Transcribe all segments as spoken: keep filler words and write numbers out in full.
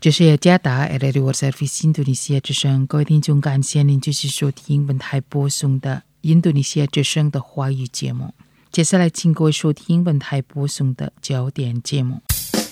这是雅加达 R R World Service 印度尼西亚之声，各位听众，感谢您继续收听本台播送的印度尼西亚之声的华语节目。接下来，请各位收听本台播送的焦点节目。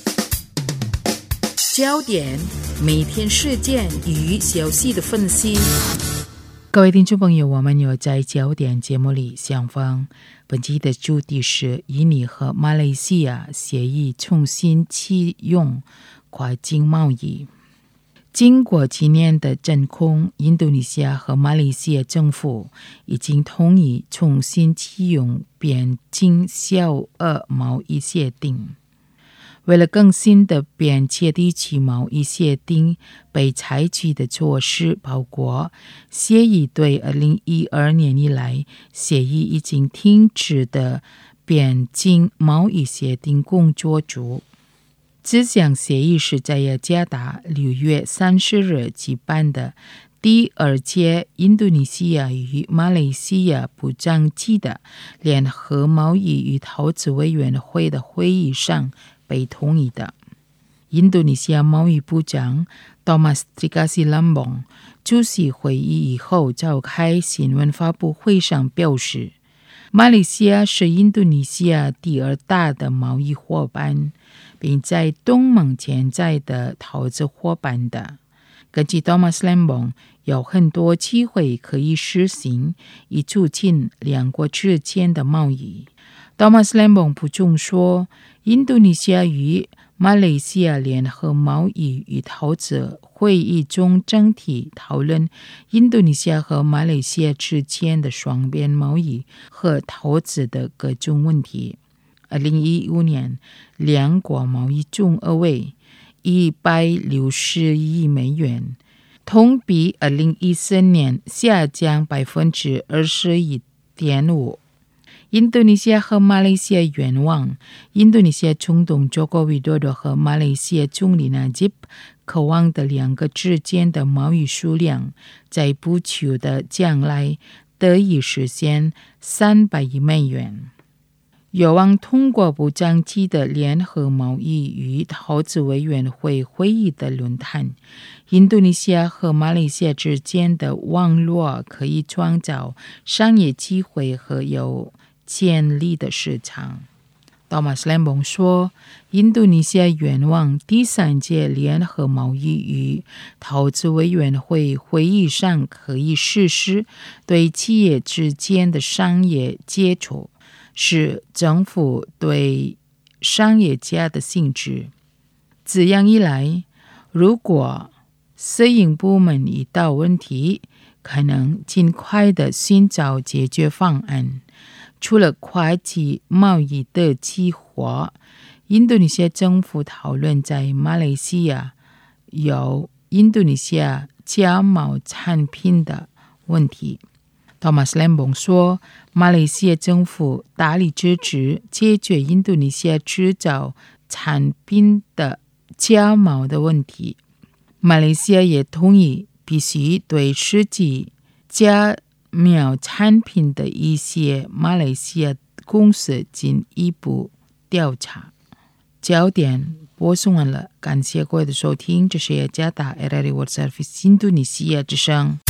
焦点每天事件与消息的分析。各位听众朋友，我们有在焦点节目里相逢。本期的主题是印尼和马来西亚协议重新启用跨境贸易。经过几年的真空，印度尼西亚和马来西亚政府已经同意重新启用边境小额贸易协定。为了更新的边界地区贸易协定，被采取的措施包括协议对二零一二年以来协议已经停止的边境贸易协定工作组。这项协议是在雅加达六月三十日举办的第二届印度尼西亚与马来西亚部长级的联合贸易与投资委员会的会议上被同意的。印度尼西亚贸易部长 Thomas Trikasi Lambong 出席会议以后召开新闻发布会上表示，马来西亚是印度尼西亚第二大的贸易伙伴，并在东盟潜在的投资伙伴的。根据 Thomas Lambong， 有很多机会可以实行，以促进两国之间的贸易。Thomas Lambong 补充说，印度尼西亚与马来西亚联合贸易与投资会议中整体讨论印度尼西亚和马来西亚之间的双边贸易和投资的各种问题。二零一五年，两国贸易总额为一百六十亿美元，同比二零一四年下降百分之二十一点五。印度尼西亚和马来西亚愿望，印度尼西亚总统佐科维多多和马来西亚总理纳吉布渴望的两个之间的贸易数量，在不久的将来得以实现三百亿美元。有望通过部长级的联合贸易与投资委员会会议的论坛，印度尼西亚和马来西亚之间的网络可以创造商业机会和有潜力的市场。Thomas Lambong 说，印度尼西亚愿望第三届联合贸易与投资委员会会议上可以实施对企业之间的商业接触，是政府对商业家的性质。这样一来，如果私营部门遇到问题，可能尽快的寻找解决方案。除了跨境贸易的计划，印度尼西亚政府讨论在马来西亚有印度尼西亚假冒产品的问题。Thomas Lambong 说，马来西亚政府大力支持解决印度尼西亚制造产品的假冒的问题。马来西亚也同意必须对实际假冒产品的一些马来西亚公司进一步调查。焦点播送完了，感谢各位的收听，这是雅加达 R R World Service 印度尼西亚之声。